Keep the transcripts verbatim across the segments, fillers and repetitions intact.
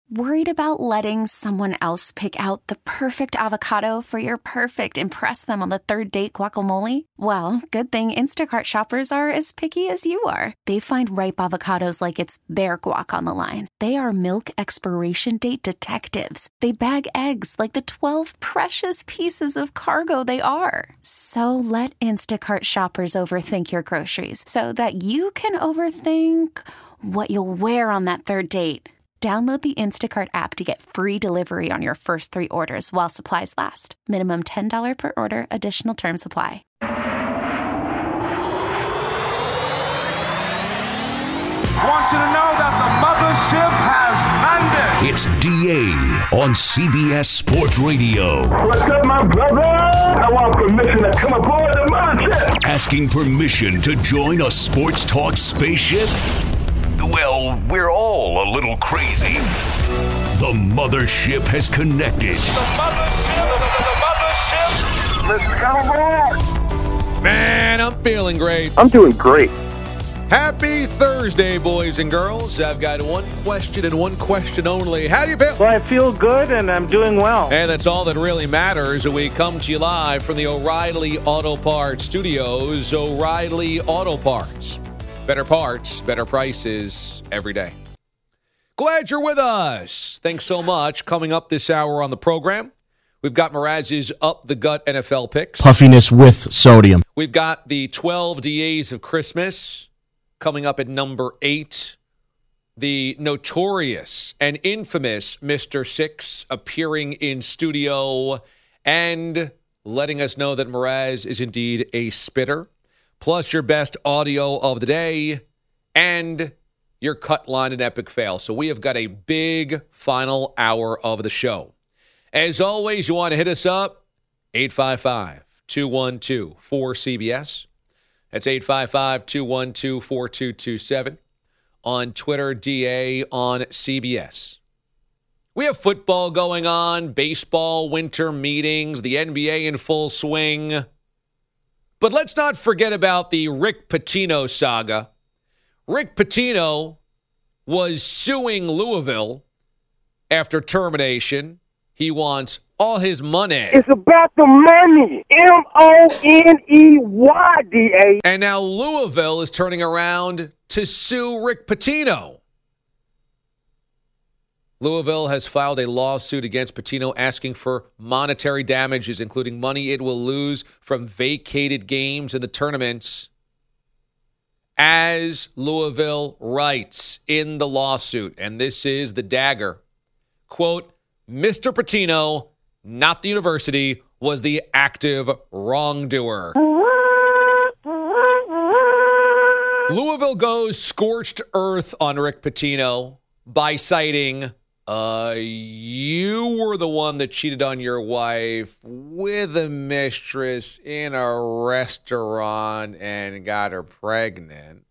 Worried about letting someone else pick out the perfect avocado for your perfect impress them on the third date guacamole? Well, good thing Instacart shoppers are as picky as you are. They find ripe avocados like it's their guac on the line. They are milk expiration date detectives. They bag eggs like the twelve precious pieces of cargo they are. So let Instacart shoppers overthink your groceries so that you can overthink what you'll wear on that third date. Download the Instacart app to get free delivery on your first three orders while supplies last. Minimum ten dollars per order. Additional terms apply. I want you to know that the mothership has landed. It's D A on C B S Sports Radio. What's up, my brother? I want permission to come aboard the mothership. Asking permission to join a sports talk spaceship? Well, we're all a little crazy. The mothership has connected. The mothership, the, the, the mothership. Let's go, boy. Man, I'm feeling great. I'm doing great. Happy Thursday, boys and girls. I've got one question and one question only. How do you feel? Well, I feel good, and I'm doing well. And that's all that really matters. We come to you live from the O'Reilly Auto Parts Studios. O'Reilly Auto Parts. Better parts, better prices every day. Glad you're with us. Thanks so much. Coming up this hour on the program, we've got Mraz's Up the Gut N F L picks. Puffiness with sodium. We've got the twelve D As of Christmas coming up at number eight. The notorious and infamous Mister Six appearing in studio and letting us know that Mraz is indeed a spitter. Plus your best audio of the day and your cut line and epic fail. So we have got a big final hour of the show. As always, you want to hit us up, eight five five, two one two, four C B S. That's eight five five, two one two, four two two seven. On Twitter, D A on C B S. We have football going on, baseball, winter meetings, the N B A in full swing. But let's not forget about the Rick Pitino saga. Rick Pitino was suing Louisville after termination. He wants all his money. It's about the money. M O N E Y, D A. And now Louisville is turning around to sue Rick Pitino. Louisville has filed a lawsuit against Pitino asking for monetary damages, including money it will lose from vacated games in the tournaments. As Louisville writes in the lawsuit, and this is the dagger, quote, Mister Pitino, not the university, was the active wrongdoer. Louisville goes scorched earth on Rick Pitino by citing, uh, you were the one that cheated on your wife with a mistress in a restaurant and got her pregnant.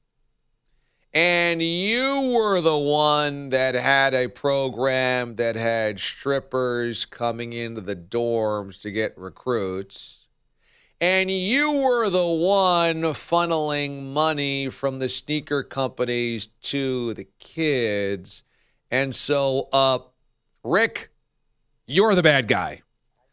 And you were the one that had a program that had strippers coming into the dorms to get recruits. And you were the one funneling money from the sneaker companies to the kids. And so, uh, Rick, you're the bad guy.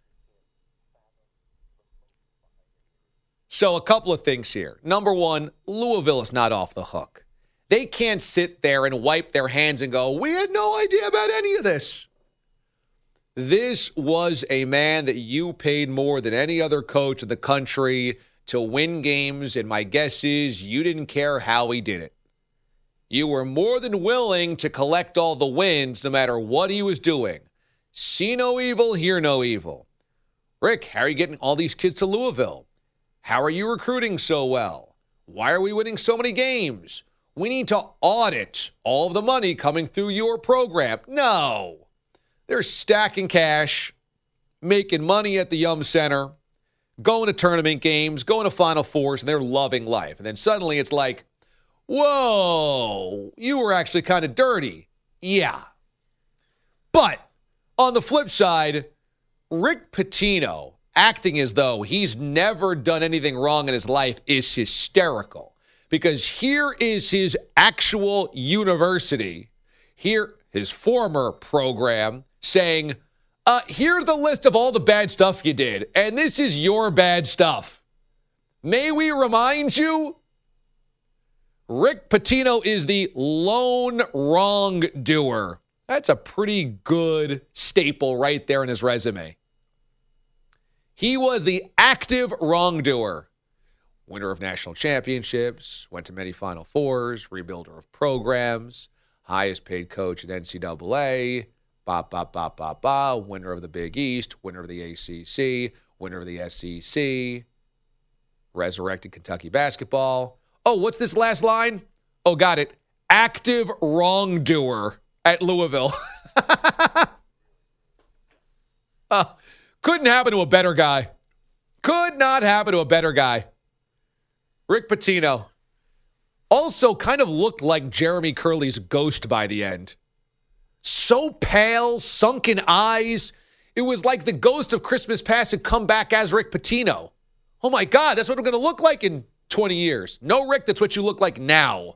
So a couple of things here. Number one, Louisville is not off the hook. They can't sit there and wipe their hands and go, we had no idea about any of this. This was a man that you paid more than any other coach in the country to win games, and my guess is you didn't care how he did it. You were more than willing to collect all the wins no matter what he was doing. See no evil, hear no evil. Rick, how are you getting all these kids to Louisville? How are you recruiting so well? Why are we winning so many games? We need to audit all of the money coming through your program. No. They're stacking cash, making money at the Yum Center, going to tournament games, going to Final Fours, and they're loving life. And then suddenly it's like, whoa, you were actually kind of dirty. Yeah. But on the flip side, Rick Pitino acting as though he's never done anything wrong in his life is hysterical. Because here is his actual university. Here, his former program, saying, uh, here's the list of all the bad stuff you did, and this is your bad stuff. May we remind you, Rick Pitino is the lone wrongdoer. That's a pretty good staple right there in his resume. He was the active wrongdoer. Winner of national championships, went to many Final Fours, rebuilder of programs, highest paid coach in N C double A, ba, ba, ba, ba, ba, winner of the Big East, winner of the A C C, winner of the S E C, resurrected Kentucky basketball. Oh, what's this last line? Oh, got it. Active wrongdoer at Louisville. uh, couldn't happen to a better guy. Could not happen to a better guy. Rick Pitino also kind of looked like Jeremy Curley's ghost by the end. So pale, sunken eyes. It was like the ghost of Christmas Past had come back as Rick Pitino. Oh, my God, that's what I'm going to look like in twenty years. No, Rick, that's what you look like now.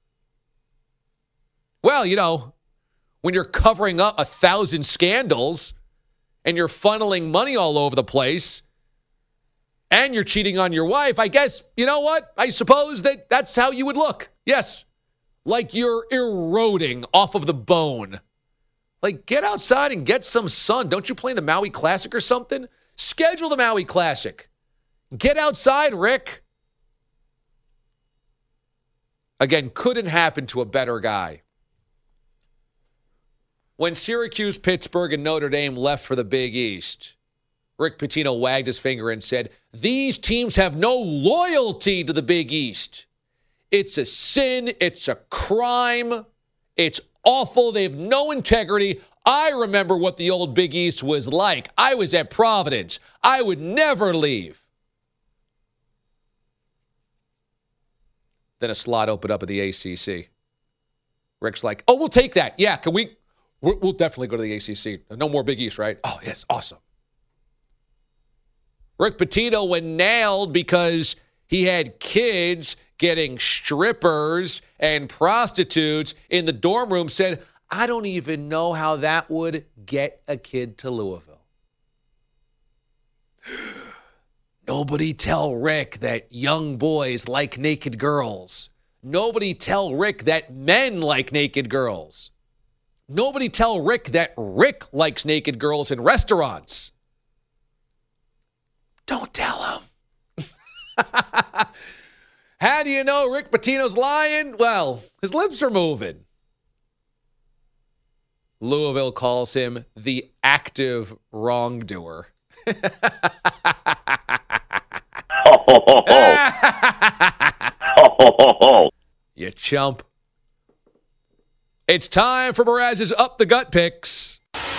Well, you know, when you're covering up a thousand scandals and you're funneling money all over the place and you're cheating on your wife, I guess, you know what? I suppose that that's how you would look. Yes. Like you're eroding off of the bone. Like, get outside and get some sun. Don't you play in the Maui Classic or something? Schedule the Maui Classic. Get outside, Rick. Again, couldn't happen to a better guy. When Syracuse, Pittsburgh, and Notre Dame left for the Big East, Rick Pitino wagged his finger and said, these teams have no loyalty to the Big East. It's a sin. It's a crime. It's awful. They have no integrity. I remember what the old Big East was like. I was at Providence. I would never leave. Then a slot opened up at the A C C. Rick's like, oh, we'll take that. Yeah, can we? We'll definitely go to the A C C. No more Big East, right? Oh, yes, awesome. Rick Pitino, when nailed because he had kids getting strippers and prostitutes in the dorm room, said, I don't even know how that would get a kid to Louisville. Nobody tell Rick that young boys like naked girls. Nobody tell Rick that men like naked girls. Nobody tell Rick that Rick likes naked girls in restaurants. Don't tell him. How do you know Rick Pitino's lying? Well, his lips are moving. Louisville calls him the active wrongdoer. You chump. It's time for Mraz's Up the Gut picks.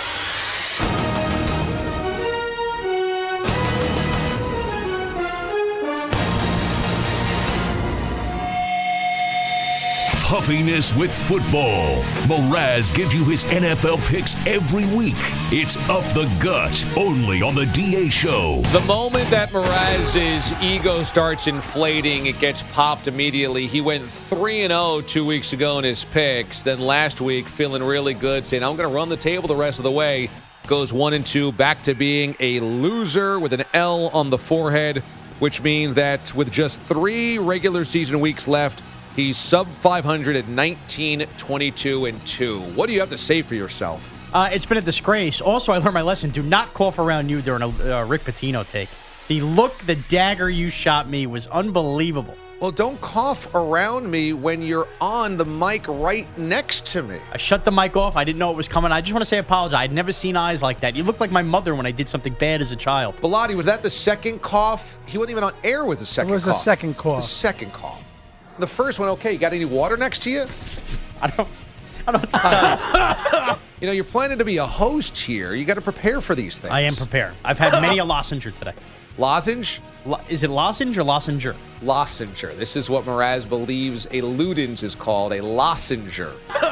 Puffiness with football. Mraz gives you his N F L picks every week. It's Up the Gut, only on the D A Show. The moment that Mraz's ego starts inflating, it gets popped immediately. He went three and oh two weeks ago in his picks. Then last week, feeling really good, saying, I'm going to run the table the rest of the way. Goes one and two, back to being a loser with an L on the forehead, which means that with just three regular season weeks left, he's sub five hundred at nineteen, twenty-two, and two. What do you have to say for yourself? Uh, it's been a disgrace. Also, I learned my lesson. Do not cough around you during a uh, Rick Pitino take. The look, the dagger you shot me was unbelievable. Well, don't cough around me when you're on the mic right next to me. I shut the mic off. I didn't know it was coming. I just want to say I apologize. I'd never seen eyes like that. You looked like my mother when I did something bad as a child. Bilotti, was that the second cough? He wasn't even on air with the second cough. It was cough. the second cough. The second cough. The first one, okay. You got any water next to you? I don't I don't know what to tell you. You know, you're planning to be a host here. You got to prepare for these things. I am prepared. I've had many a lozenge today. Lozenge? Lo- is it lozenge or lozenger? Lozenger. This is what Mraz believes a Ludens is called, a lozenger.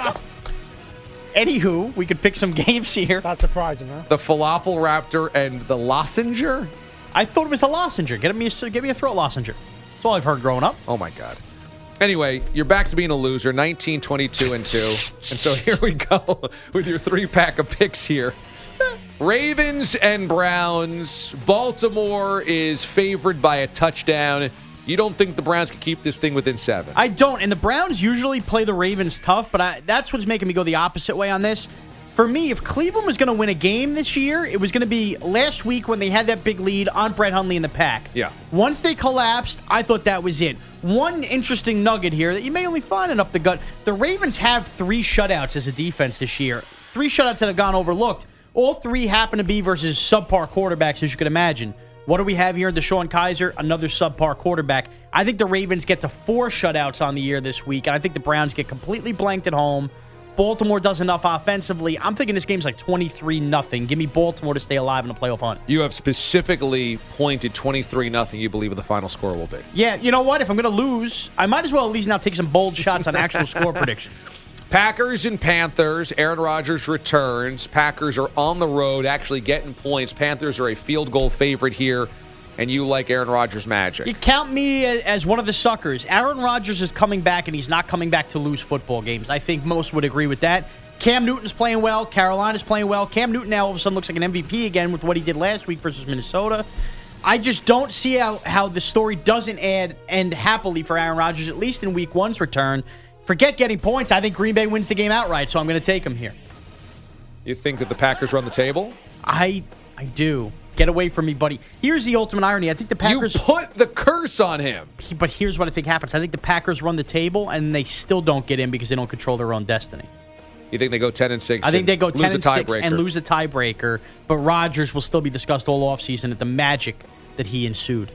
Anywho, we could pick some games here. Not surprising, huh? The Falafel Raptor and the lozenger? I thought it was a lozenger. Get me a, get me a throat lozenger. That's all I've heard growing up. Oh, my God. Anyway, you're back to being a loser, nineteen, twenty-two, and two. And so here we go with your three-pack of picks here. Ravens and Browns. Baltimore is favored by a touchdown. You don't think the Browns can keep this thing within seven? I don't. And the Browns usually play the Ravens tough, but I, that's what's making me go the opposite way on this. For me, if Cleveland was going to win a game this year, it was going to be last week when they had that big lead on Brett Hundley in the pack. Yeah. Once they collapsed, I thought that was it. One interesting nugget here that you may only find it up the gut. The Ravens have three shutouts as a defense this year. Three shutouts that have gone overlooked. All three happen to be versus subpar quarterbacks, as you can imagine. What do we have here in DeShone Kizer? Another subpar quarterback. I think the Ravens get to four shutouts on the year this week, and I think the Browns get completely blanked at home. Baltimore does enough offensively. I'm thinking this game's like twenty-three nothing. Give me Baltimore to stay alive in the playoff hunt. You have specifically pointed twenty-three nothing you believe the final score will be. Yeah, you know what? If I'm going to lose, I might as well at least now take some bold shots on actual score prediction. Packers and Panthers. Aaron Rodgers returns. Packers are on the road actually getting points. Panthers are a field goal favorite here, and you like Aaron Rodgers' magic. You count me as one of the suckers. Aaron Rodgers is coming back, and he's not coming back to lose football games. I think most would agree with that. Cam Newton's playing well. Carolina's playing well. Cam Newton now all of a sudden looks like an M V P again with what he did last week versus Minnesota. I just don't see how, how the story doesn't add, end happily for Aaron Rodgers, at least in week one's return. Forget getting points. I think Green Bay wins the game outright, so I'm going to take him here. You think that the Packers run the table? I I do. Get away from me, buddy. Here's the ultimate irony. I think the Packers... You put the curse on him. But here's what I think happens. I think the Packers run the table, and they still don't get in because they don't control their own destiny. You think they go ten and six? I think they go ten and six tiebreaker. and lose a tiebreaker, but Rodgers will still be discussed all offseason at the magic that he ensued.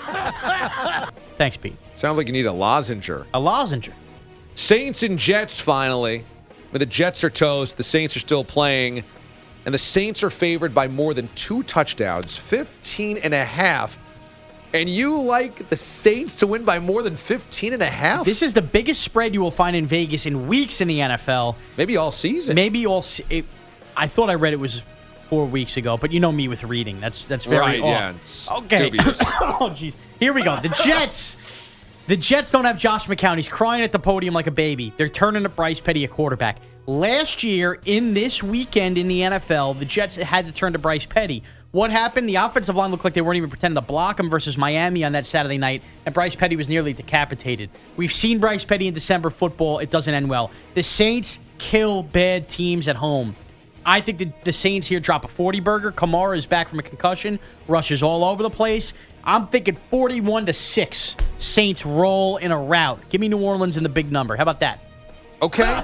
Thanks, Pete. Sounds like you need a lozenger. A lozenger. Saints and Jets finally. But the Jets are toast. The Saints are still playing. And the Saints are favored by more than two touchdowns, fifteen and a half. And you like the Saints to win by more than fifteen and a half? This is the biggest spread you will find in Vegas in weeks in the N F L. Maybe all season. Maybe all se- it, I thought I read it was four weeks ago, but you know me with reading. That's that's very right, off. Yeah, it's okay. Oh, jeez. Here we go. The Jets. The Jets don't have Josh McCown. He's crying at the podium like a baby. They're turning to Bryce Petty at quarterback. Last year, in this weekend in the N F L, the Jets had to turn to Bryce Petty. What happened? The offensive line looked like they weren't even pretending to block him versus Miami on that Saturday night, and Bryce Petty was nearly decapitated. We've seen Bryce Petty in December football. It doesn't end well. The Saints kill bad teams at home. I think the, the Saints here drop a forty-burger. Kamara is back from a concussion. Rushes all over the place. I'm thinking forty-one to six. Saints roll in a rout. Give me New Orleans in the big number. How about that? Okay.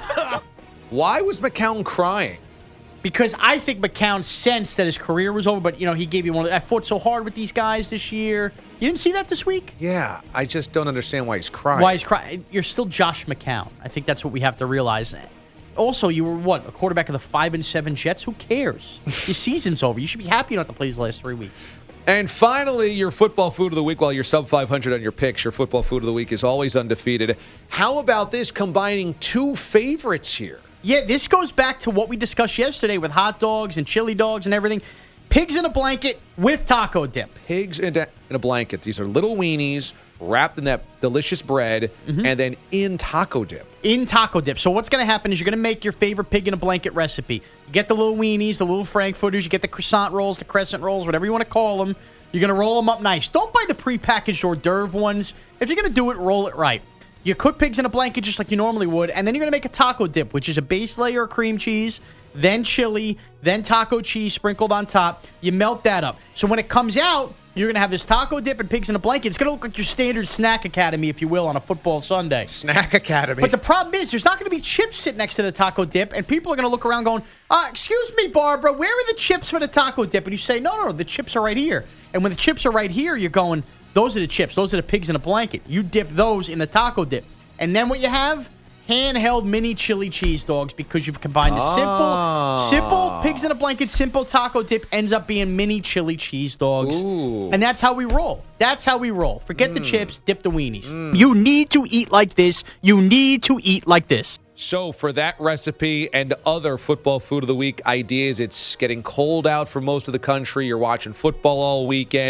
Why was McCown crying? Because I think McCown sensed that his career was over, but, you know, he gave you one of the, I fought so hard with these guys this year. You didn't see that this week? Yeah, I just don't understand why he's crying. Why he's crying? You're still Josh McCown. I think that's what we have to realize. Also, you were, what, a quarterback of the five and seven Jets? Who cares? Your season's over. You should be happy not to play these last three weeks. And finally, your football food of the week. While you're sub five hundred on your picks, your football food of the week is always undefeated. How about this, combining two favorites here? Yeah, this goes back to what we discussed yesterday with hot dogs and chili dogs and everything. Pigs in a blanket with taco dip. Pigs in a, in a blanket. These are little weenies wrapped in that delicious bread, mm-hmm. and then in taco dip. In taco dip. So what's going to happen is you're going to make your favorite pig in a blanket recipe. You get the little weenies, the little frankfurters, you get the croissant rolls, the crescent rolls, whatever you want to call them. You're going to roll them up nice. Don't buy the prepackaged hors d'oeuvre ones. If you're going to do it, roll it right. You cook pigs in a blanket just like you normally would, and then you're going to make a taco dip, which is a base layer of cream cheese, then chili, then taco cheese sprinkled on top. You melt that up. So when it comes out, you're going to have this taco dip and pigs in a blanket. It's going to look like your standard snack academy, if you will, on a football Sunday. Snack academy. But the problem is, there's not going to be chips sitting next to the taco dip, and people are going to look around going, uh, excuse me, Barbara, where are the chips for the taco dip? And you say, no, no, no, the chips are right here. And when the chips are right here, you're going, those are the chips. Those are the pigs in a blanket. You dip those in the taco dip. And then what you have? Handheld mini chili cheese dogs, because you've combined a simple, oh. simple pigs in a blanket, simple taco dip ends up being mini chili cheese dogs. Ooh. And that's how we roll. That's how we roll. Forget mm. the chips, dip the weenies. Mm. You need to eat like this. You need to eat like this. So for that recipe and other football food of the week ideas, it's getting cold out for most of the country. You're watching football all weekend.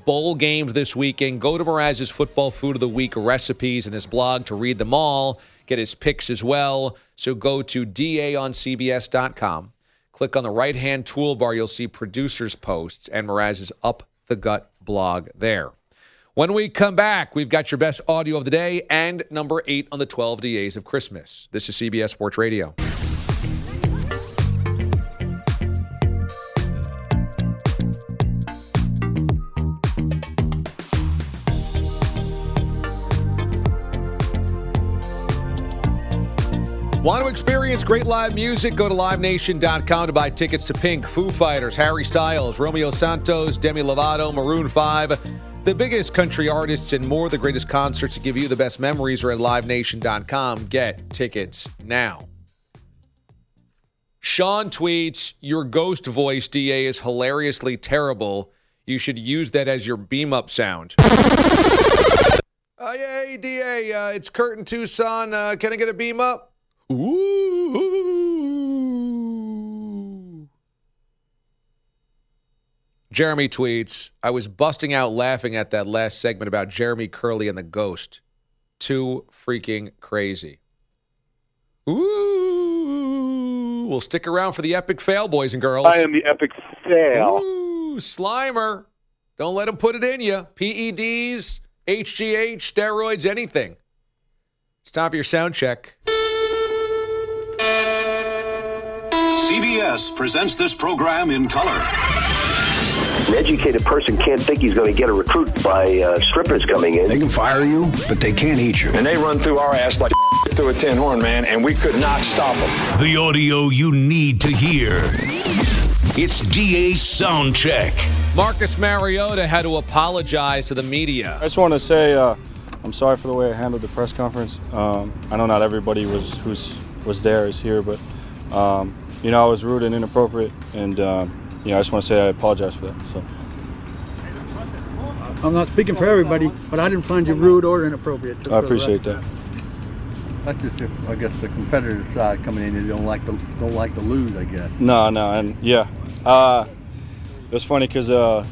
bowl games this weekend. Go to Mraz's Football Food of the Week recipes in his blog to read them all. Get his picks as well. So go to D A on C B S dot com. Click on the right-hand toolbar. You'll see producers' posts and Mraz's Up the Gut blog there. When we come back, we've got your best audio of the day and number eight on the twelve D As of Christmas. This is C B S Sports Radio. Want to experience great live music? Go to live nation dot com to buy tickets to Pink, Foo Fighters, Harry Styles, Romeo Santos, Demi Lovato, Maroon five, the biggest country artists and more. The greatest concerts to give you the best memories are at live nation dot com. Get tickets now. Sean tweets, your ghost voice, D A, is hilariously terrible. You should use that as your beam-up sound. uh, yeah, hey, D A, uh, it's Kurt in Tucson. Uh, can I get a beam-up? Ooh. Jeremy tweets, I was busting out laughing at that last segment about Jeremy Curley and the ghost. Too freaking crazy. Ooh. We'll stick around for the epic fail, boys and girls. I am the epic fail. Ooh, Slimer. Don't let him put it in you. P E Ds, H G H, steroids, anything. It's time for your sound check. C B S presents this program in color. An educated person can't think he's going to get a recruit by uh, strippers coming in. They can fire you, but they can't eat you. And they run through our ass like through a tin horn, man, and we could not stop them. The audio you need to hear. It's D A's Sound Check. Marcus Mariota had to apologize to the media. I just want to say uh, I'm sorry for the way I handled the press conference. Um, I know not everybody was who's was there is here, but um, you know I was rude and inappropriate, and um, you know I just want to say I apologize for that. So. I'm not speaking for everybody, but I didn't find you rude or inappropriate. I appreciate that. That's just, if, I guess, the competitor side coming in. You don't like to don't like to lose, I guess. No, no, and yeah, uh, it was funny because uh,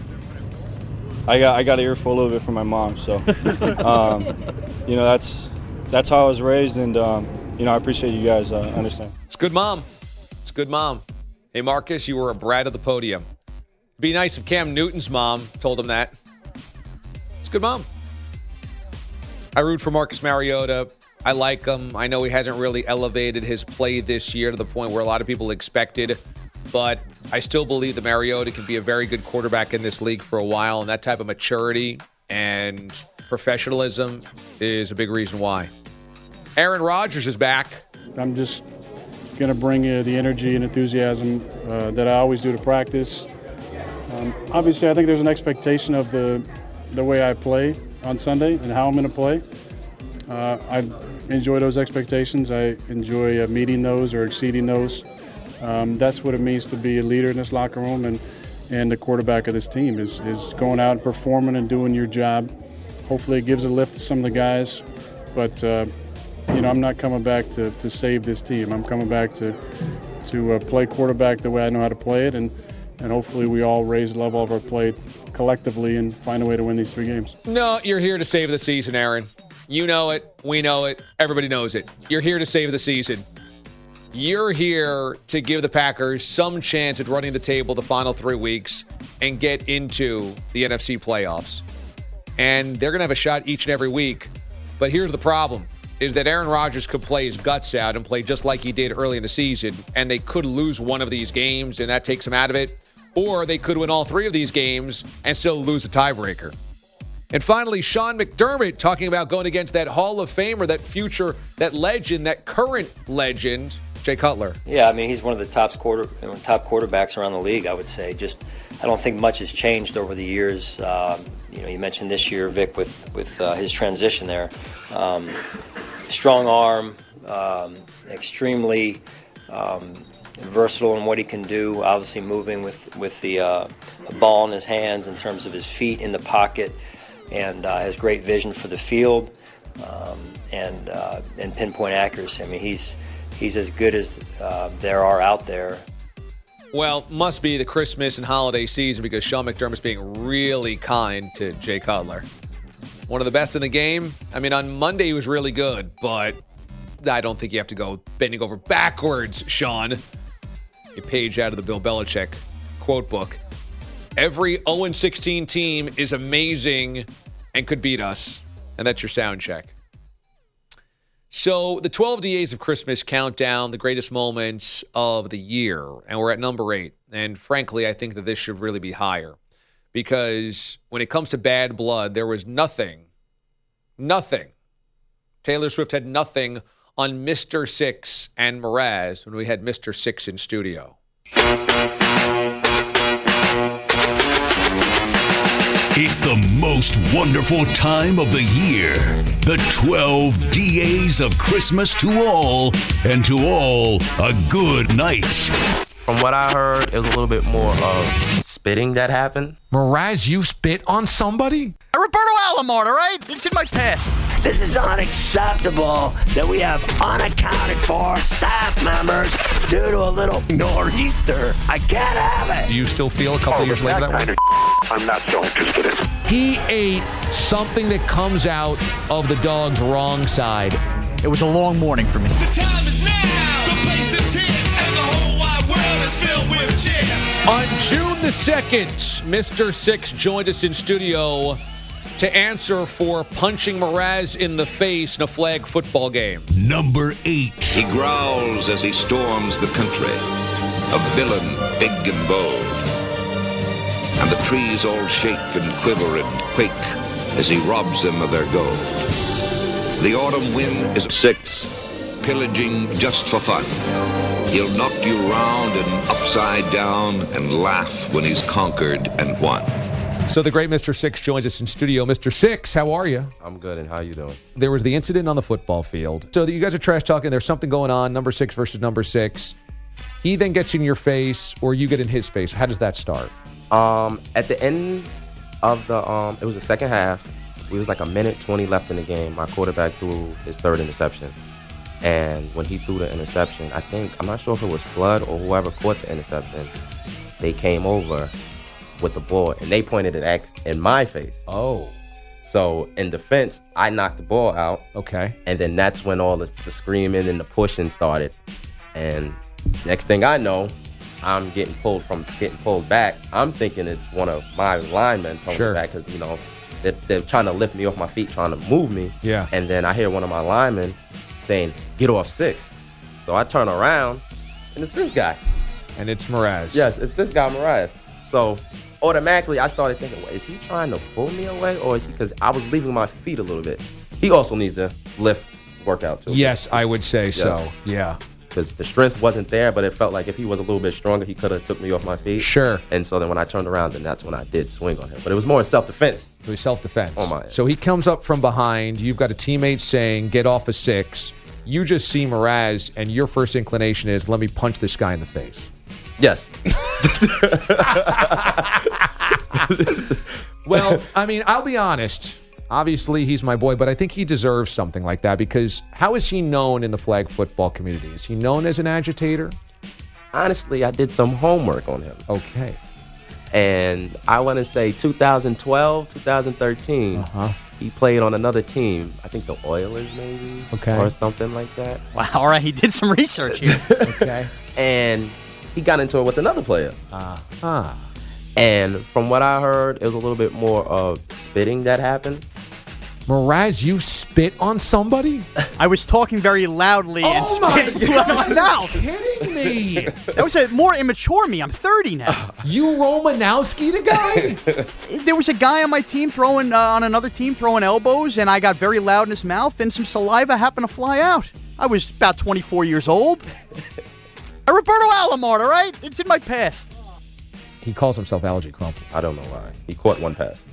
I got I got an earful a little bit from my mom. So, um, you know, that's that's how I was raised, and um, you know, I appreciate you guys uh, understand. It's good, mom. It's good, mom. Hey, Marcus, you were a brat of the podium. It'd be nice if Cam Newton's mom told him that. It's good, mom. I root for Marcus Mariota. I like him. I know he hasn't really elevated his play this year to the point where a lot of people expected, but I still believe that Mariota can be a very good quarterback in this league for a while, and that type of maturity and professionalism is a big reason why. Aaron Rodgers is back. I'm just going to bring uh, the energy and enthusiasm uh, that I always do to practice. Um, obviously, I think there's an expectation of the the way I play on Sunday and how I'm going to play. Uh, I enjoy those expectations. I enjoy uh, meeting those or exceeding those. Um, that's what it means to be a leader in this locker room and, and the quarterback of this team is, is going out and performing and doing your job. Hopefully it gives a lift to some of the guys. But, uh, you know, I'm not coming back to, to save this team. I'm coming back to, to uh, play quarterback the way I know how to play it. And, and hopefully we all raise the level of our play collectively and find a way to win these three games. No, you're here to save the season, Aaron. You know it. We know it. Everybody knows it. You're here to save the season. You're here to give the Packers some chance at running the table the final three weeks and get into the N F C playoffs. And they're going to have a shot each and every week. But here's the problem, is that Aaron Rodgers could play his guts out and play just like he did early in the season, and they could lose one of these games, and that takes him out of it. Or they could win all three of these games and still lose a tiebreaker. And finally, Sean McDermott talking about going against that Hall of Famer, that future, that legend, that current legend, Jay Cutler. Yeah, I mean, he's one of the top quarter, you know, top quarterbacks around the league, I would say. Just, I don't think much has changed over the years. Um, you know, you mentioned this year, Vic, with with uh, his transition there. Um, strong arm, um, extremely um, versatile in what he can do. Obviously, moving with with the, uh, the ball in his hands in terms of his feet in the pocket. And uh, has great vision for the field um, and uh, and pinpoint accuracy. I mean, he's he's as good as uh, there are out there. Well, must be the Christmas and holiday season because Sean McDermott's being really kind to Jay Cutler. One of the best in the game. I mean, on Monday he was really good, but I don't think you have to go bending over backwards, Sean. A page out of the Bill Belichick quote book. Every oh and sixteen team is amazing and could beat us. And that's your sound check. So the twelve D As of Christmas count down the greatest moments of the year. And we're at number eight. And frankly, I think that this should really be higher. Because when it comes to bad blood, there was nothing, nothing. Taylor Swift had nothing on Mister Six and Mraz when we had Mister Six in studio. It's the most wonderful time of the year. The twelve D As of Christmas to all, and to all, a good night. From what I heard, it was a little bit more of spitting that happened. Mraz, you spit on somebody? Roberto Alomar, all right? It's in my past. This is unacceptable that we have unaccounted for staff members due to a little nor'easter. I can't have it. Do you still feel a couple oh, years later that, that kind way? Of I'm not so interested in. He ate something that comes out of the dog's wrong side. It was a long morning for me. The time is now. The place is here. And the whole wide world is filled with cheer. On June the second, Mister Six joined us in studio to answer for punching Mraz in the face in a flag football game. Number eight. He growls as he storms the country, a villain big and bold. And the trees all shake and quiver and quake as he robs them of their gold. The autumn wind is six, pillaging just for fun. He'll knock you round and upside down and laugh when he's conquered and won. So the great Mister Six joins us in studio. Mister Six, how are you? I'm good, and how you doing? There was the incident on the football field. So that you guys are trash talking. There's something going on, number six versus number six. He then gets in your face, or you get in his face. How does that start? Um, at the end of the, um, it was the second half. It was like a minute twenty left in the game. My quarterback threw his third interception. And when he threw the interception, I think, I'm not sure if it was Flood or whoever caught the interception, they came over with the ball, and they pointed it in my face. Oh. So, in defense, I knocked the ball out. Okay. And then that's when all the, the screaming and the pushing started. And next thing I know, I'm getting pulled from getting pulled back. I'm thinking it's one of my linemen pulling Sure. me back because, you know, they're, they're trying to lift me off my feet, trying to move me. Yeah. And then I hear one of my linemen saying, "Get off six." So I turn around, and it's this guy. And it's Mraz. Yes, it's this guy, Mraz. So automatically, I started thinking, well, is he trying to pull me away, or is he, because I was leaving my feet a little bit. He also needs to lift workout too. Yes, I would say Yes. so. Yeah. Because the strength wasn't there, but it felt like if he was a little bit stronger, he could have took me off my feet. Sure. And so then when I turned around, then that's when I did swing on him. But it was more in self-defense. It was self-defense. On my end. So he comes up from behind. You've got a teammate saying, get off a six. You just see Mraz, and your first inclination is, let me punch this guy in the face. Yes. Well, I mean, I'll be honest. Obviously, he's my boy, but I think he deserves something like that because how is he known in the flag football community? Is he known as an agitator? Honestly, I did some homework on him. Okay. And I want to say two thousand twelve, two thousand thirteen, uh-huh. he played on another team. I think the Oilers, maybe, okay, or something like that. Wow, all right, he did some research here. Okay. And he got into it with another player. Ah. Uh, uh. And from what I heard, it was a little bit more of spitting that happened. Mraz, you spit on somebody? I was talking very loudly and oh spit my God, my mouth. Are you kidding me? That was a more immature me. I'm thirty now. You Romanowski the guy? There was a guy on my team throwing, uh, on another team throwing elbows, and I got very loud in his mouth, and some saliva happened to fly out. I was about twenty-four years old. A Roberto Alomar, all right? It's in my past. He calls himself Allergy Crumple. I don't know why. He caught one pass.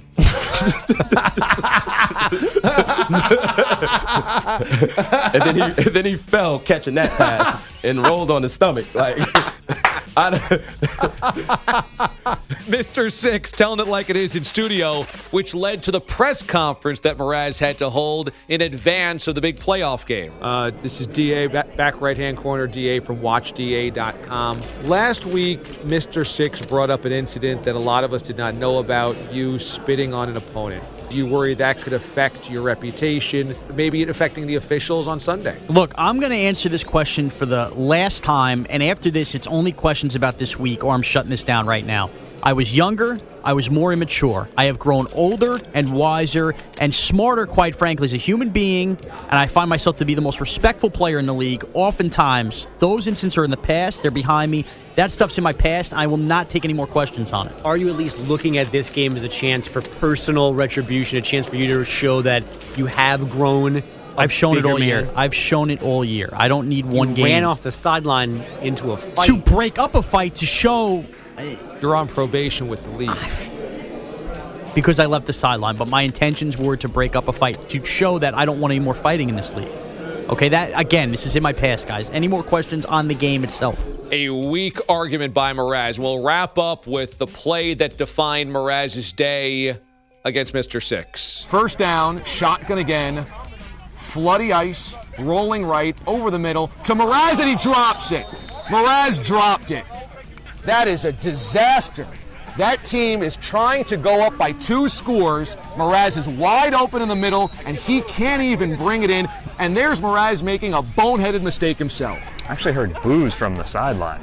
and then he and then he fell catching that pass and rolled on his stomach. Like Mister Six telling it like it is in studio, which led to the press conference that Mraz had to hold in advance of the big playoff game. Uh, this is D A, back, back right-hand corner, D A from watch D A dot com. Last week, Mister Six brought up an incident that a lot of us did not know about, you spitting on an opponent. Do you worry that could affect your reputation, maybe it affecting the officials on Sunday? Look, I'm going to answer this question for the last time, and after this, it's only questions about this week, or I'm shutting this down right now. I was younger. I was more immature. I have grown older and wiser and smarter, quite frankly, as a human being, and I find myself to be the most respectful player in the league. Oftentimes, those incidents are in the past. They're behind me. That stuff's in my past. I will not take any more questions on it. Are you at least looking at this game as a chance for personal retribution, a chance for you to show that you have grown? I've shown it all man. year. I've shown it all year. I don't need one you game. Ran off the sideline into a fight. To break up a fight, to show... You're on probation with the league. Because I left the sideline, but my intentions were to break up a fight, to show that I don't want any more fighting in this league. Okay, that, again, this is in my past, guys. Any more questions on the game itself? A weak argument by Mraz. We'll wrap up with the play that defined Mraz's day against Mister Six. First down, shotgun again, floody ice, rolling right, over the middle, to Mraz, and he drops it. Mraz dropped it. That is a disaster. That team is trying to go up by two scores. Mraz is wide open in the middle, and he can't even bring it in. And there's Mraz making a boneheaded mistake himself. I actually heard boos from the sideline.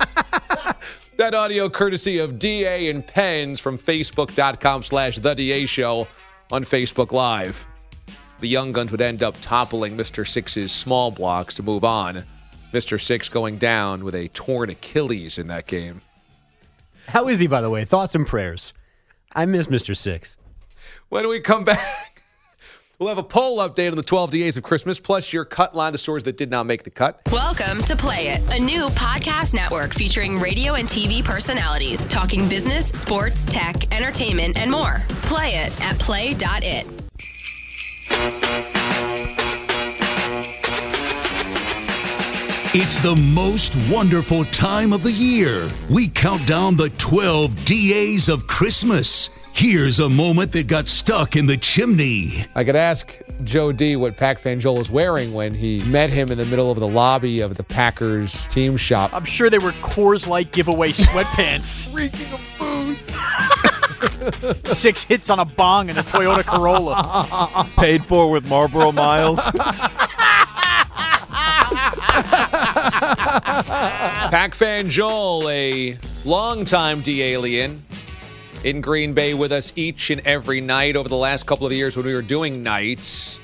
That audio courtesy of D A and Pens from Facebook.com slash The D A Show on Facebook Live. The Young Guns would end up toppling Mister Six's small blocks to move on. Mister Six going down with a torn Achilles in that game. How is he, by the way? Thoughts and prayers. I miss Mister Six. When we come back, we'll have a poll update on the twelve Days of Christmas, plus your cut line, the stories that did not make the cut. Welcome to Play It, a new podcast network featuring radio and T V personalities talking business, sports, tech, entertainment, and more. Play it at play dot it. It's the most wonderful time of the year. We count down the twelve D As of Christmas. Here's a moment that got stuck in the chimney. I could ask Joe D what Pac Fangiola was wearing when he met him in the middle of the lobby of the Packers team shop. I'm sure they were Coors Light giveaway sweatpants. Reeking of booze. Six hits on a bong and a Toyota Corolla. Paid for with Marlboro Miles. Pac Fangiola, a longtime D-alien, in Green Bay with us each and every night over the last couple of years when we were doing nights.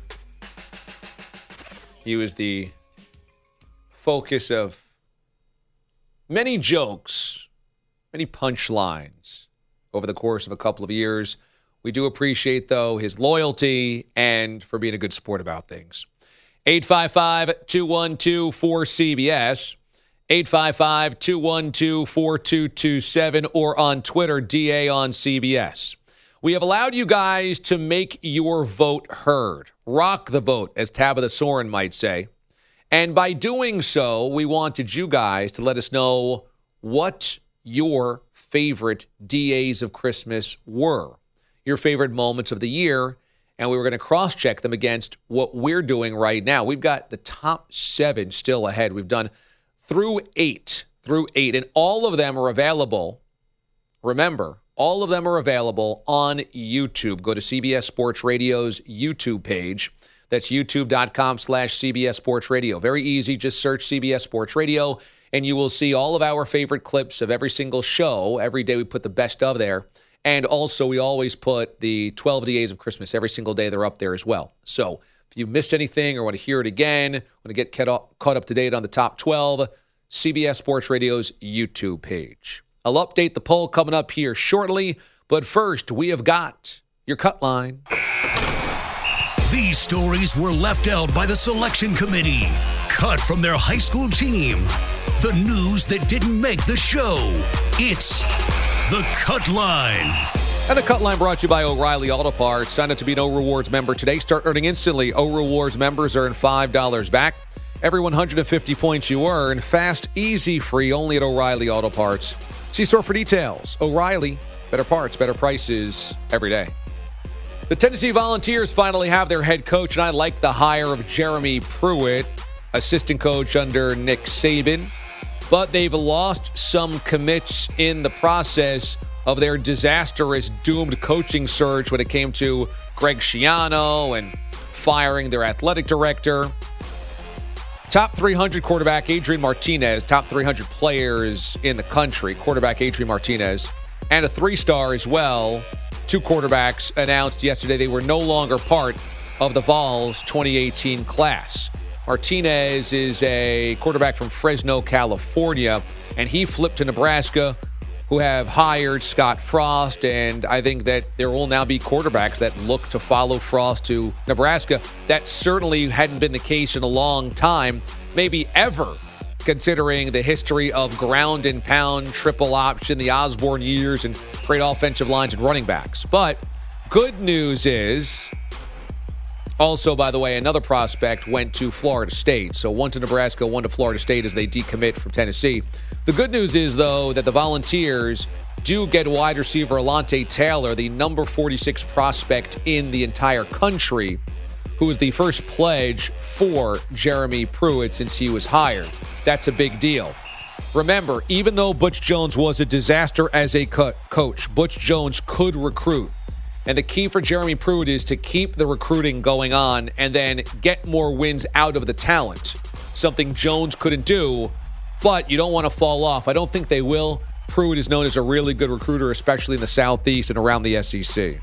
He was the focus of many jokes, many punchlines over the course of a couple of years. We do appreciate, though, his loyalty and for being a good sport about things. eight five five, two one two, four C B S, eight five five, two one two, four two two seven, or on Twitter, D A on C B S. We have allowed you guys to make your vote heard. Rock the vote, as Tabitha Soren might say. And by doing so, we wanted you guys to let us know what your favorite D As of Christmas were, your favorite moments of the year, and we were going to cross-check them against what we're doing right now. We've got the top seven still ahead. We've done through eight, through eight, and all of them are available. Remember, all of them are available on YouTube. Go to C B S Sports Radio's YouTube page. That's youtube.com slash CBS Sports Radio. Very easy. Just search C B S Sports Radio, and you will see all of our favorite clips of every single show. Every day we put the best of there. And also, we always put the twelve D As of Christmas. Every single day they're up there as well. So if you missed anything or want to hear it again, want to get caught up to date on the top twelve, C B S Sports Radio's YouTube page. I'll update the poll coming up here shortly. But first, we have got your cut line. These stories were left out by the selection committee, cut from their high school team. The news that didn't make the show. It's the Cut Line. And the Cut Line brought to you by O'Reilly Auto Parts. Sign up to be an O Rewards member today. Start earning instantly. O Rewards members earn five dollars back. Every one hundred fifty points you earn, fast, easy, free, only at O'Reilly Auto Parts. See store for details. O'Reilly, better parts, better prices every day. The Tennessee Volunteers finally have their head coach, and I like the hire of Jeremy Pruitt, assistant coach under Nick Saban. But they've lost some commits in the process of their disastrous, doomed coaching surge when it came to Greg Schiano and firing their athletic director. Top three hundred quarterback Adrian Martinez, top three hundred players in the country, quarterback Adrian Martinez, and a three-star as well. Two quarterbacks announced yesterday they were no longer part of the Vols twenty eighteen class. Martinez is a quarterback from Fresno, California, and he flipped to Nebraska, who have hired Scott Frost, and I think that there will now be quarterbacks that look to follow Frost to Nebraska. That certainly hadn't been the case in a long time, maybe ever, considering the history of ground and pound, triple option, the Osborne years, and great offensive lines and running backs. But good news is, also, by the way, another prospect went to Florida State. So one to Nebraska, one to Florida State as they decommit from Tennessee. The good news is, though, that the Volunteers do get wide receiver Alante Taylor, the number forty-six prospect in the entire country, who was the first pledge for Jeremy Pruitt since he was hired. That's a big deal. Remember, even though Butch Jones was a disaster as a co- coach, Butch Jones could recruit. And the key for Jeremy Pruitt is to keep the recruiting going on and then get more wins out of the talent, something Jones couldn't do. But you don't want to fall off. I don't think they will. Pruitt is known as a really good recruiter, especially in the Southeast and around the S E C.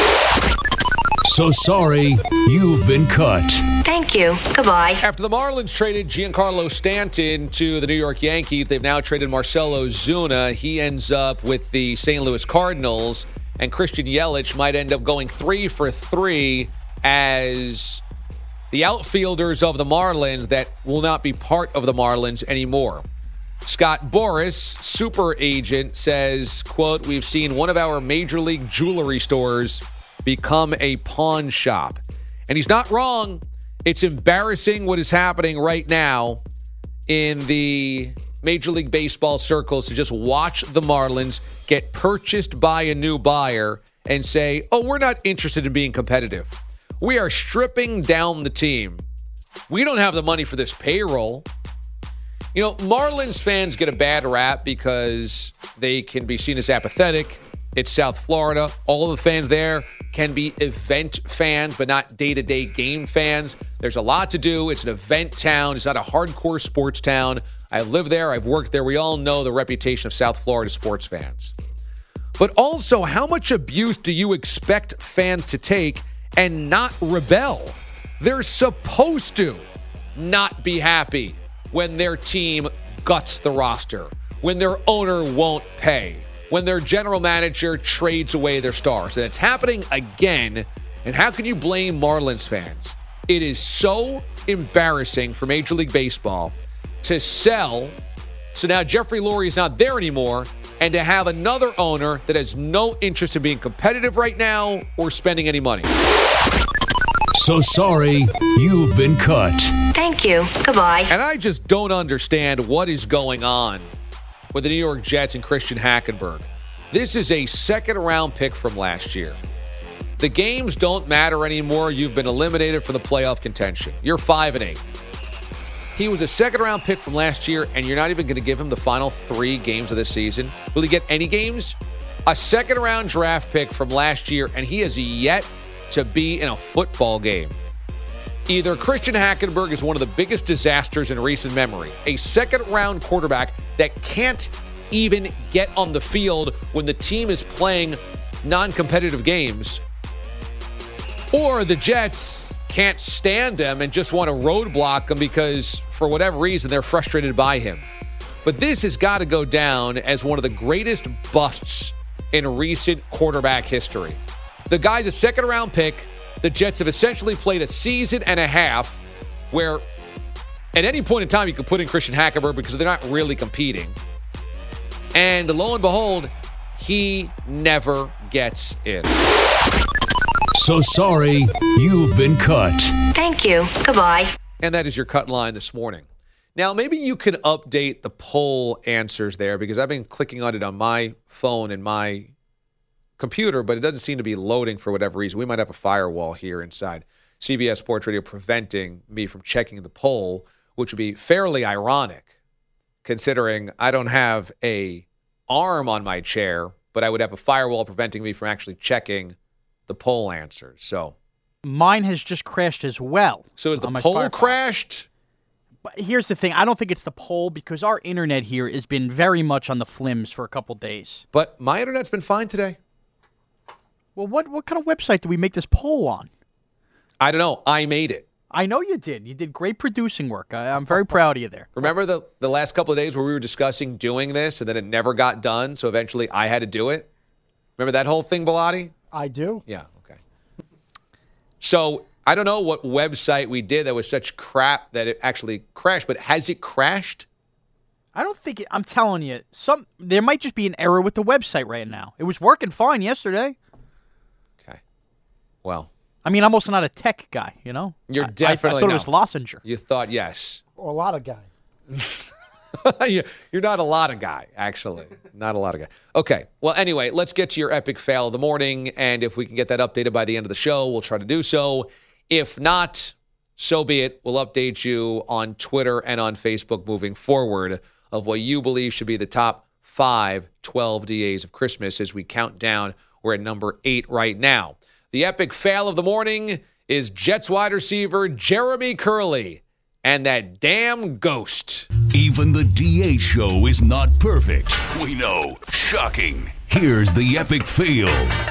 So sorry, you've been cut. Thank you. Goodbye. After the Marlins traded Giancarlo Stanton to the New York Yankees, they've now traded Marcelo Zuna. He ends up with the Saint Louis Cardinals, and Christian Yelich might end up going three for three as the outfielders of the Marlins that will not be part of the Marlins anymore. Scott Boras, super agent, says, quote, "We've seen one of our major league jewelry stores become a pawn shop." And he's not wrong. It's embarrassing what is happening right now in the Major League Baseball circles to just watch the Marlins get purchased by a new buyer and say, oh, we're not interested in being competitive. We are stripping down the team. We don't have the money for this payroll. You know, Marlins fans get a bad rap because they can be seen as apathetic. It's South Florida. All of the fans there can be event fans, but not day-to-day game fans. There's a lot to do. It's an event town. It's not a hardcore sports town. I live there. I've worked there. We all know the reputation of South Florida sports fans. But also, how much abuse do you expect fans to take and not rebel? They're supposed to not be happy when their team guts the roster, when their owner won't pay, when their general manager trades away their stars. And it's happening again. And how can you blame Marlins fans? It is so embarrassing for Major League Baseball to sell. So now Jeffrey Lurie is not there anymore, and to have another owner that has no interest in being competitive right now or spending any money. So sorry, you've been cut. Thank you. Goodbye. And I just don't understand what is going on with the New York Jets and Christian Hackenberg. This is a second-round pick from last year. The games don't matter anymore. You've been eliminated from the playoff contention. You're five and eight. He was a second-round pick from last year, and you're not even going to give him the final three games of this season. Will he get any games? A second-round draft pick from last year, and he has yet to be in a football game. Either Christian Hackenberg is one of the biggest disasters in recent memory, a second-round quarterback that can't even get on the field when the team is playing non-competitive games, or the Jets can't stand him and just want to roadblock him because, for whatever reason, they're frustrated by him. But this has got to go down as one of the greatest busts in recent quarterback history. The guy's a second-round pick. The Jets have essentially played a season and a half where at any point in time you could put in Christian Hackenberg because they're not really competing. And lo and behold, he never gets in. So sorry, you've been cut. Thank you. Goodbye. And that is your cut line this morning. Now, maybe you can update the poll answers there because I've been clicking on it on my phone and my computer, but it doesn't seem to be loading for whatever reason. We might have a firewall here inside C B S Sports Radio preventing me from checking the poll, which would be fairly ironic considering I don't have a arm on my chair, but I would have a firewall preventing me from actually checking the poll answers. So mine has just crashed as well. So is the on my poll Firefox. crashed? But here's the thing. I don't think it's the poll because our internet here has been very much on the flims for a couple days. But my internet's been fine today. Well, what, what kind of website did we make this poll on? I don't know. I made it. I know you did. You did great producing work. I, I'm very proud of you there. Remember the, the last couple of days where we were discussing doing this and then it never got done, so eventually I had to do it? Remember that whole thing, Bilotti? I do. Yeah, okay. So I don't know what website we did that was such crap that it actually crashed, but has it crashed? I don't think it, I'm telling you, some there might just be an error with the website right now. It was working fine yesterday. Okay. Well. I mean, I'm also not a tech guy, you know? You're I, definitely I, I thought no. it was Lossinger. You thought yes. Or a lot of guy. You're not a lot of guy, actually. Not a lot of guy. Okay. Well, anyway, let's get to your epic fail of the morning. And if we can get that updated by the end of the show, we'll try to do so. If not, so be it. We'll update you on Twitter and on Facebook moving forward of what you believe should be the top five twelve D As of Christmas as we count down. We're at number eight right now. The epic fail of the morning is Jets wide receiver Jeremy Curley and that damn ghost. Even the D A show is not perfect. We know. Shocking. Here's the epic fail.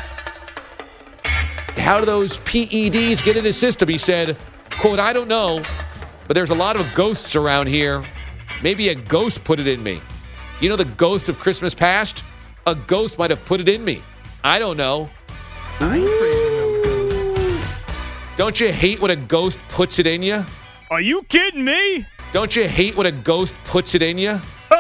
How do those P E Ds get in his system? He said, quote, I don't know, but there's a lot of ghosts around here. Maybe a ghost put it in me. You know the ghost of Christmas past? A ghost might have put it in me. I don't know. Don't you hate when a ghost puts it in you? Are you kidding me? Don't you hate when a ghost puts it in you?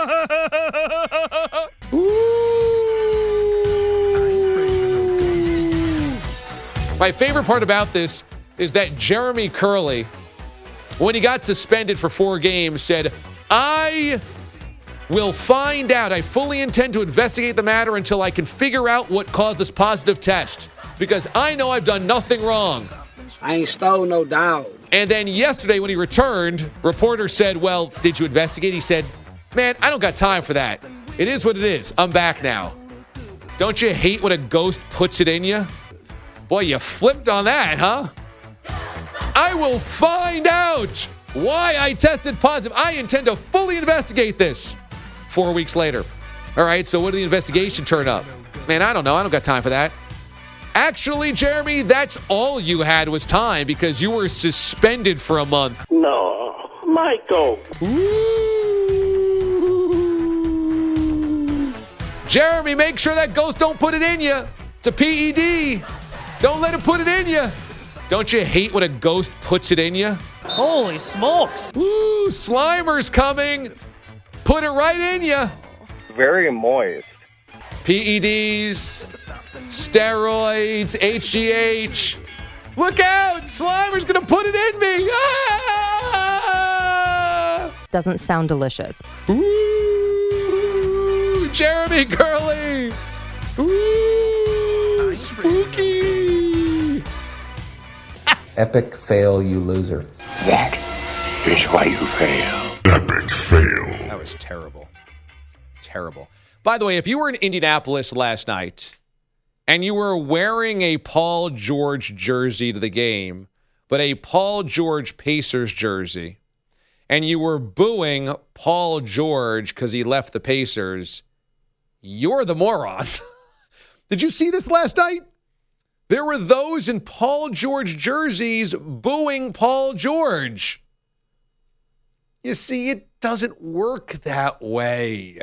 My favorite part about this is that Jeremy Curley, when he got suspended for four games, said, I will find out. I fully intend to investigate the matter until I can figure out what caused this positive test because I know I've done nothing wrong. I ain't stole no dog. And then yesterday when he returned, reporters said, well, did you investigate? He said, man, I don't got time for that. It is what it is. I'm back now. Don't you hate when a ghost puts it in you? Boy, you flipped on that, huh? I will find out why I tested positive. I intend to fully investigate this. Four weeks later. All right, so what did the investigation turn up? Man, I don't know. I don't got time for that. Actually, Jeremy, that's all you had was time because you were suspended for a month. No, Michael. Ooh. Jeremy, make sure that ghost don't put it in you. It's a P E D. Don't let it put it in you. Don't you hate when a ghost puts it in you? Holy smokes. Ooh, Slimer's coming. Put it right in you. Very moist. P E Ds, steroids, H G H. Look out! Slimer's gonna put it in me! Ah! Doesn't sound delicious. Ooh, Jeremy Curley! Ooh, spooky! Epic fail, you loser. That is why you fail. Epic fail. That was terrible. Terrible. By the way, if you were in Indianapolis last night and you were wearing a Paul George jersey to the game, but a Paul George Pacers jersey, and you were booing Paul George because he left the Pacers, you're the moron. Did you see this last night? There were those in Paul George jerseys booing Paul George. You see, it doesn't work that way.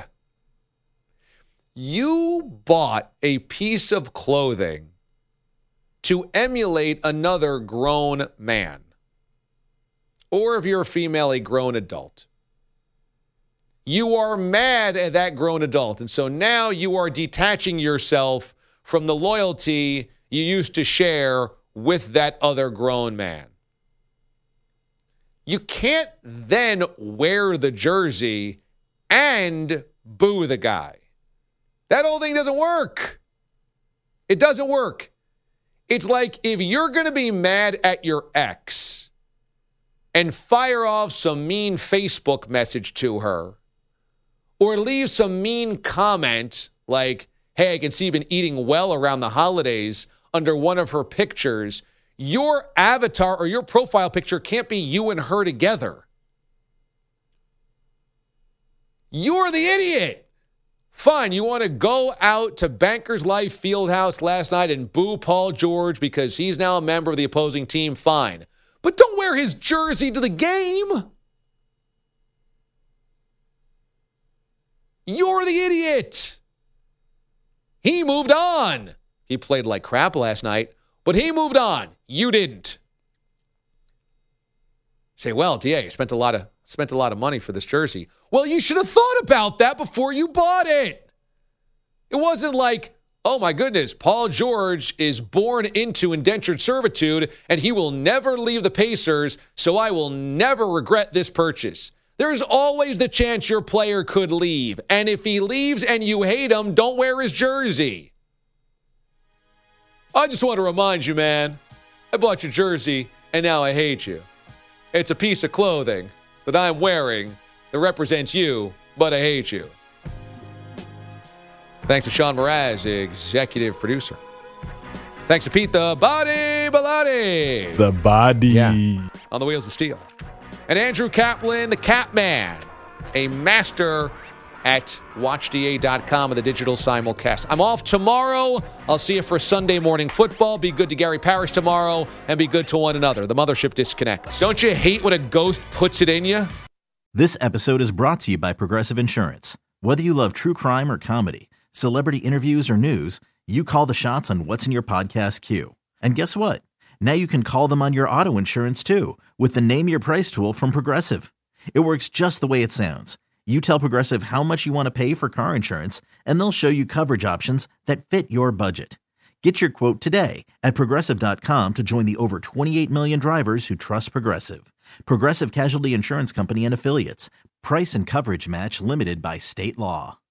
You bought a piece of clothing to emulate another grown man. Or if you're a female, a grown adult. You are mad at that grown adult. And so now you are detaching yourself from the loyalty you used to share with that other grown man. You can't then wear the jersey and boo the guy. That whole thing doesn't work. It doesn't work. It's like if you're going to be mad at your ex and fire off some mean Facebook message to her or leave some mean comment like, hey, I can see you've been eating well around the holidays under one of her pictures, your avatar or your profile picture can't be you and her together. You're the idiot. Fine, you want to go out to Bankers Life Fieldhouse last night and boo Paul George because he's now a member of the opposing team, fine. But don't wear his jersey to the game. You're the idiot. He moved on. He played like crap last night, but he moved on. You didn't. Say, well, D A, spent a lot of spent a lot of money for this jersey. Well, you should have thought about that before you bought it. It wasn't like, oh my goodness, Paul George is born into indentured servitude and he will never leave the Pacers, so I will never regret this purchase. There's always the chance your player could leave, and if he leaves and you hate him, don't wear his jersey. I just want to remind you, man, I bought your jersey and now I hate you. It's a piece of clothing that I'm wearing that represents you, but I hate you. Thanks to Sean Mraz, executive producer. Thanks to Pete the Body Bellotti. The body. Yeah, on the wheels of steel. And Andrew Kaplan, the Cap Man, a master at watch D A dot com and the digital simulcast. I'm off tomorrow. I'll see you for Sunday morning football. Be good to Gary Parrish tomorrow and be good to one another. The mothership disconnects. Don't you hate when a ghost puts it in you? This episode is brought to you by Progressive Insurance. Whether you love true crime or comedy, celebrity interviews or news, you call the shots on what's in your podcast queue. And guess what? Now you can call them on your auto insurance too with the Name Your Price tool from Progressive. It works just the way it sounds. You tell Progressive how much you want to pay for car insurance, and they'll show you coverage options that fit your budget. Get your quote today at Progressive dot com to join the over twenty-eight million drivers who trust Progressive. Progressive Casualty Insurance Company and Affiliates. Price and coverage match limited by state law.